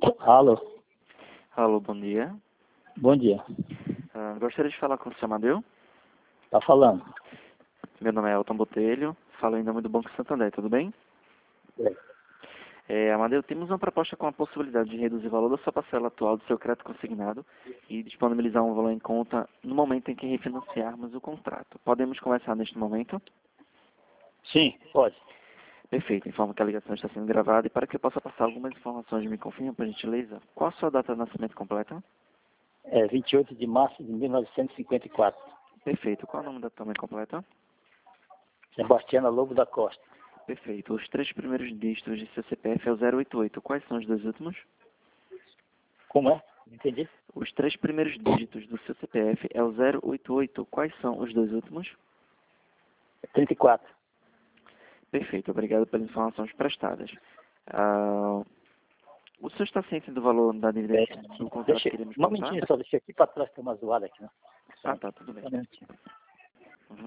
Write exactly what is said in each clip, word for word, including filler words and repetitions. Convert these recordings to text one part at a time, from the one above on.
Alô, Alô, bom dia. bom dia. Ah, gostaria de falar com o senhor Amadeu. Tá falando? Meu nome é Elton Botelho, falo em nome do Banco Santander, tudo bem? É. É, Amadeu, temos uma proposta com a possibilidade de reduzir o valor da sua parcela atual do seu crédito consignado e disponibilizar um valor em conta no momento em que refinanciarmos o contrato. Podemos conversar neste momento? Sim, pode. Perfeito, informo que a ligação está sendo gravada e para que eu possa passar algumas informações, me confirme, por gentileza, qual a sua data de nascimento completa? É vinte e oito de março de mil novecentos e cinquenta e quatro. Perfeito, qual é o nome da tua mãe completa? Sebastiana Lobo da Costa. Perfeito. Os três primeiros dígitos de seu C P F é o zero oito oito. Quais são os dois últimos? Como é? Não entendi. Os três primeiros dígitos do seu C P F é o zero oito oito. Quais são os dois últimos? É trinta e quatro. Perfeito. Obrigado pelas informações prestadas. Ah, o senhor está ciente do valor da dívida É, do contrato deixa, que iremos um passar? momentinho só, deixa aqui para trás, tem uma zoada aqui, né? Só Ah, tá. Tudo bem. um minutinho. Uhum.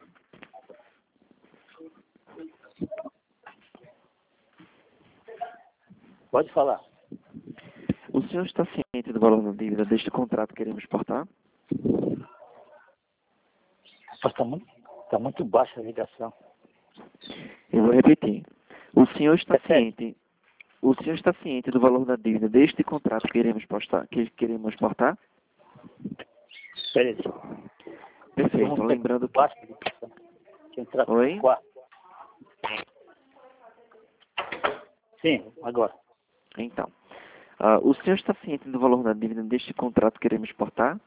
Pode falar. O senhor está ciente do valor da dívida deste contrato que iremos portar? Está muito, tá muito baixa a ligação. Eu vou repetir. O senhor está É sério? ciente... O senhor está ciente do valor da dívida deste contrato que iremos postar, que queremos portar? Espera aí. Perfeito. Muito Lembrando que... baixa a ligação. Deixa eu entrar no Oi? quarto. Sim, agora. Então, ah, o senhor está ciente do valor da dívida deste contrato que iremos portar?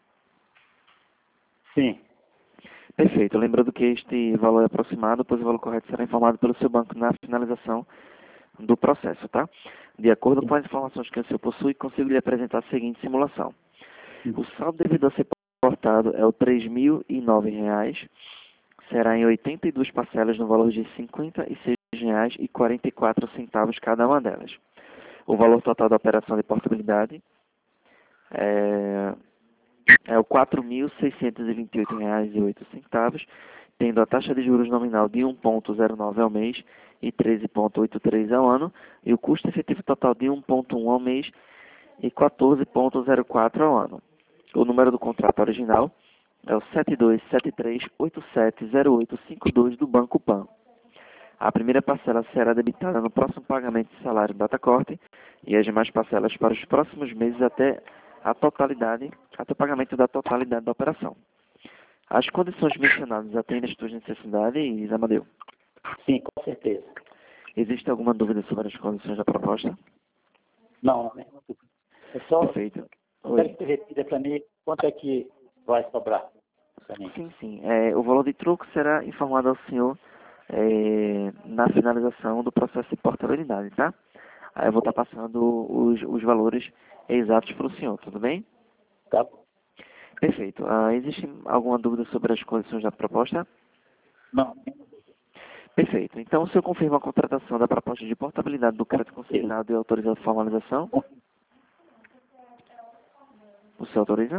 Sim. Perfeito. Lembrando que este valor é aproximado, pois o valor correto será informado pelo seu banco na finalização do processo, tá? De acordo com as informações que o senhor possui, consigo lhe apresentar a seguinte simulação. O saldo devido a ser portado é o três mil e nove reais, será em oitenta e duas parcelas no valor de cinquenta e seis reais e quarenta e quatro centavos cada uma delas. O valor total da operação de portabilidade é, é o quatro mil seiscentos e vinte e oito reais e oito centavos, tendo a taxa de juros nominal de um vírgula zero nove ao mês e treze vírgula oitenta e três ao ano, e o custo efetivo total de um vírgula um ao mês e quatorze vírgula zero quatro ao ano. O número do contrato original é o sete dois sete três oito sete zero oito cinco dois do Banco Pan. A primeira parcela será debitada no próximo pagamento de salário data corte e as demais parcelas para os próximos meses até a totalidade, até o pagamento da totalidade da operação. As condições mencionadas atendem às suas necessidades, Amadeu? Sim, com certeza. Existe alguma dúvida sobre as condições da proposta? Não, não é. É só, Perfeito. eu quero Oi. que você repita para mim quanto é que vai sobrar para mim. Sim, sim. É, o valor de troco será informado ao senhor é, na finalização do processo de portabilidade, tá? Aí eu vou estar passando os, os valores exatos para o senhor, tudo bem? Tá bom? Perfeito. Ah, existe alguma dúvida sobre as condições da proposta? Não, Perfeito. Então, o senhor confirma a contratação da proposta de portabilidade do crédito consignado e autoriza a formalização? O senhor autoriza?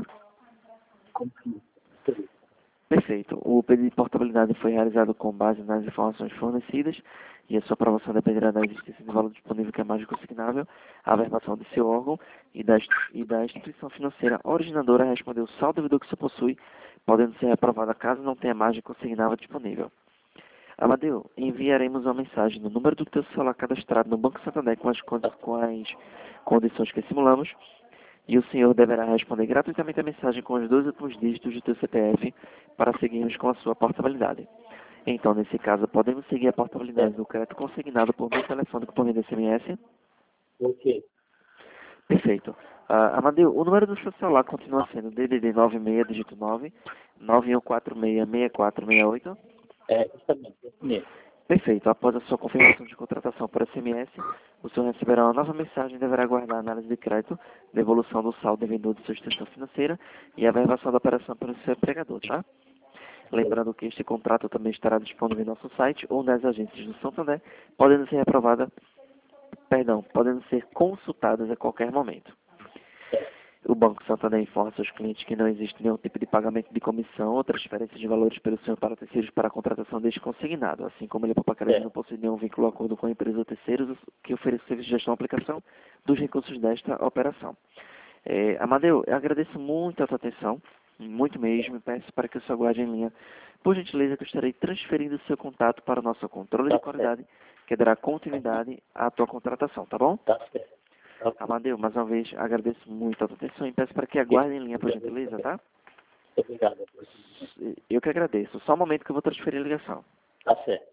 Perfeito. O pedido de portabilidade foi realizado com base nas informações fornecidas e a sua aprovação dependerá da existência de valor disponível que é mais consignável, a verbação de seu órgão e da, e da instituição financeira originadora a responder o saldo devido que você possui, podendo ser aprovada caso não tenha margem consignável disponível. Amadeu, enviaremos uma mensagem no número do teu celular cadastrado no Banco Santander com as, condi- com as condições que simulamos e o senhor deverá responder gratuitamente a mensagem com os dois últimos dígitos do teu C P F para seguirmos com a sua portabilidade. Então, nesse caso, podemos seguir a portabilidade do crédito consignado por meio telefônico por meio de S M S? ok. Perfeito. Ah, Amadeu, o número do seu celular continua sendo D D D nove seis, dígito nove, nove um quatro seis, seis quatro seis oito? É, justamente, esse mesmo. Perfeito. Após a sua confirmação de contratação por S M S, o senhor receberá uma nova mensagem e deverá aguardar a análise de crédito, devolução do saldo devedor de sua instituição financeira e a verbação da operação pelo seu empregador, tá? Lembrando que este contrato também estará disponível em nosso site ou nas agências do Santander, podendo ser aprovada, perdão, podendo ser consultadas a qualquer momento. O O Banco Santander informa seus clientes que não existe nenhum tipo de pagamento de comissão ou transferência de valores pelo senhor para terceiros para a contratação deste consignado, assim como ele, Papacredi, não possui nenhum vínculo ou acordo com a empresa ou terceiros que ofereça serviço de gestão e aplicação dos recursos desta operação. É, Amadeu, eu agradeço muito a tua atenção, muito mesmo, e peço para que o senhor aguarde em linha. Por gentileza, que eu estarei transferindo o seu contato para o nosso controle Tá de qualidade, que dará continuidade à tua contratação, tá bom? Tá certo. Tá. Amadeu, mais uma vez, agradeço muito a tua atenção e peço para que aguarde em linha, por gentileza, tá? Obrigado. Eu que agradeço. Só um momento que eu vou transferir a ligação. Tá certo.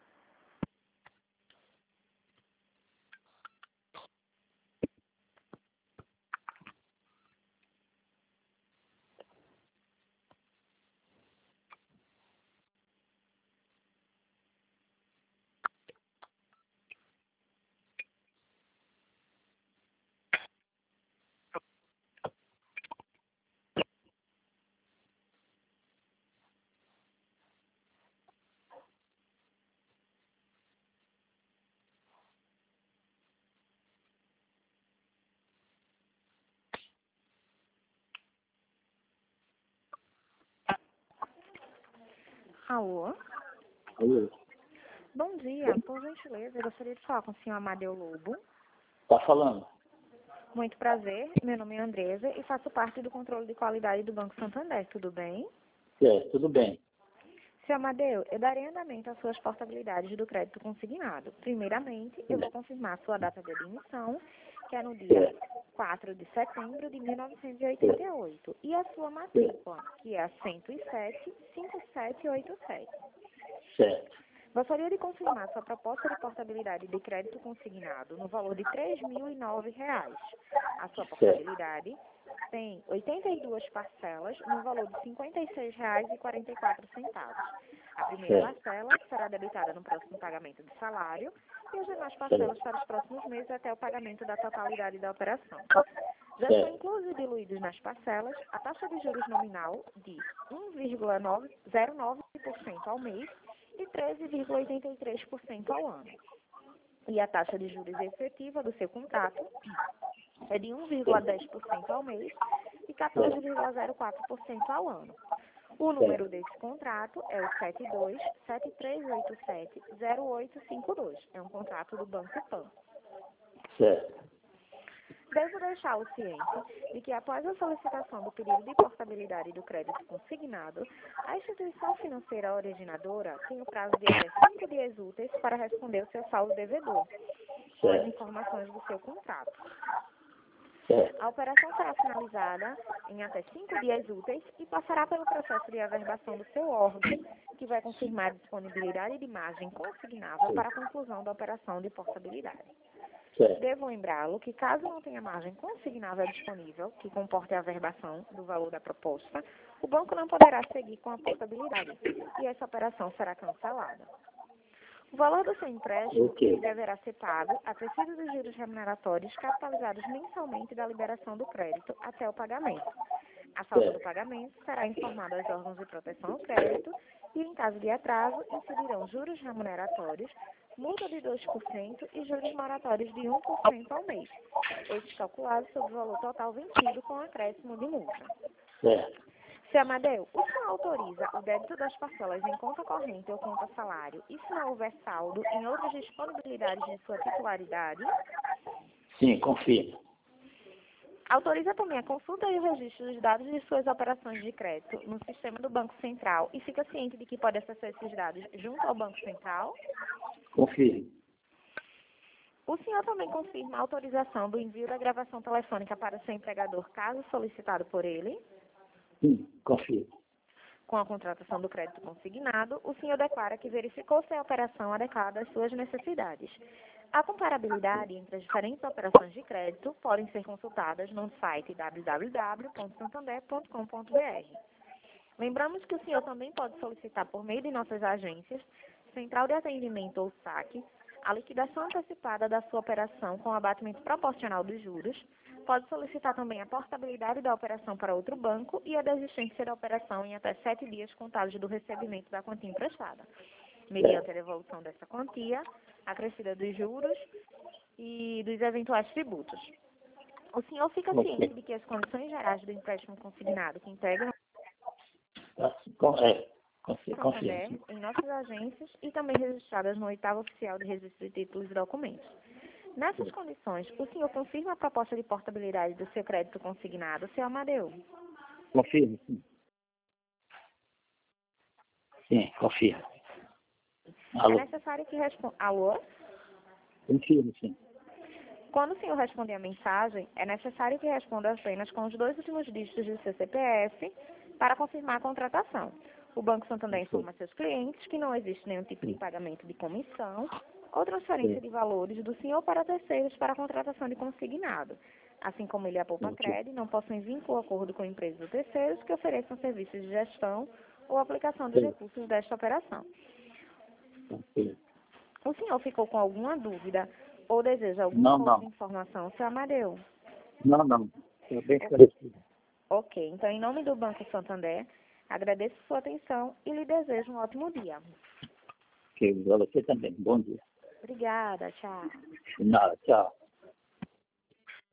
Alô? Alô? Bom dia. Por gentileza, eu gostaria de falar com o senhor Amadeu Lobo. Tá falando? Muito prazer. Meu nome é Andresa e faço parte do controle de qualidade do Banco Santander. Tudo bem? É, tudo bem. Senhor Amadeu, eu darei andamento às suas portabilidades do crédito consignado. Primeiramente, eu vou confirmar sua data de admissão, que é no dia quatro de setembro de mil novecentos e oitenta e oito, e a sua matrícula, que é a cento e sete, cinquenta e sete oitenta e sete. Certo. Gostaria de confirmar sua proposta de portabilidade de crédito consignado no valor de três mil e nove reais. A sua portabilidade tem oitenta e duas parcelas no valor de cinquenta e seis reais e quarenta e quatro centavos. A primeira Certo. parcela será debitada no próximo pagamento de salário e as demais parcelas para os próximos meses até o pagamento da totalidade da operação. Já Certo. são inclusos diluídos nas parcelas a taxa de juros nominal de um vírgula zero nove por cento ao mês e treze vírgula oitenta e três por cento ao ano. E a taxa de juros efetiva do seu contrato é de um vírgula dez por cento ao mês e quatorze vírgula zero quatro por cento ao ano. O número desse contrato é o sete dois sete três oito sete zero oito cinco dois. É um contrato do Banco Pan. Certo. Devo deixá-lo ciente de que, após a solicitação do pedido de portabilidade do crédito consignado, a instituição financeira originadora tem o prazo de até cinco dias úteis para responder o seu saldo devedor, com as Certo. informações do seu contrato. Certo. A operação será finalizada em até cinco dias úteis e passará pelo processo de averbação do seu órgão, que vai confirmar a disponibilidade de margem consignável para a conclusão da operação de portabilidade. Certo. Devo lembrá-lo que, caso não tenha margem consignável disponível, que comporte a averbação do valor da proposta, o banco não poderá seguir com a portabilidade e essa operação será cancelada. O valor do seu empréstimo Ok. ele deverá ser pago acrescido dos juros remuneratórios capitalizados mensalmente da liberação do crédito até o pagamento. A falta do pagamento será informada aos órgãos de proteção ao crédito e, em caso de atraso, incidirão juros remuneratórios, multa de dois por cento e juros moratórios de um por cento ao mês, estes calculados sobre o valor total vencido com acréscimo de multa. Certo. Seu Amadeu, o senhor autoriza o débito das parcelas em conta corrente ou conta salário e, se não houver saldo, em outras disponibilidades de sua titularidade? Sim, confirmo. Autoriza também a consulta e o registro dos dados de suas operações de crédito no sistema do Banco Central e fica ciente de que pode acessar esses dados junto ao Banco Central? Confirmo. O senhor também confirma a autorização do envio da gravação telefônica para seu empregador, caso solicitado por ele? Sim, confirmo. Com a contratação do crédito consignado, o senhor declara que verificou se a operação adequada às suas necessidades. A comparabilidade entre as diferentes operações de crédito podem ser consultadas no site w w w ponto santander ponto com ponto b r. Lembramos que o senhor também pode solicitar por meio de nossas agências, Central de Atendimento ou saque, a liquidação antecipada da sua operação com abatimento proporcional dos juros, pode solicitar também a portabilidade da operação para outro banco e a desistência da operação em até sete dias contados do recebimento da quantia emprestada, mediante a devolução dessa quantia, acrescida dos juros e dos eventuais tributos. O senhor fica Ok. ciente de que as condições gerais do empréstimo consignado que integram Com- É, consci- o Santander consciente. em nossas agências e também registradas no oitavo oficial de registro de títulos e documentos. Nessas condições, o senhor confirma a proposta de portabilidade do seu crédito consignado, seu Amadeu? Confirmo, sim. Sim, confirmo. É Alô? necessário que responda... Alô? Confirmo, sim. Quando o senhor responder a mensagem, é necessário que responda apenas com os dois últimos dígitos do seu C P F para confirmar a contratação. O Banco Santander informa a seus clientes que não existe nenhum tipo de pagamento de comissão ou transferência de valores do senhor para terceiros para a contratação de consignado. Assim como ele e a Poupa Cred não possuem vínculo ou acordo com empresas ou terceiros que ofereçam serviços de gestão ou aplicação dos Sim. recursos desta operação. Confirmo. O senhor ficou com alguma dúvida ou deseja alguma Não, outra não. informação, seu Amadeu? Não, não. Estou bem esclarecido. Ok, então em nome do Banco Santander, agradeço sua atenção e lhe desejo um ótimo dia. Ok, você também. Bom dia. Obrigada, tchau. Nada, tchau.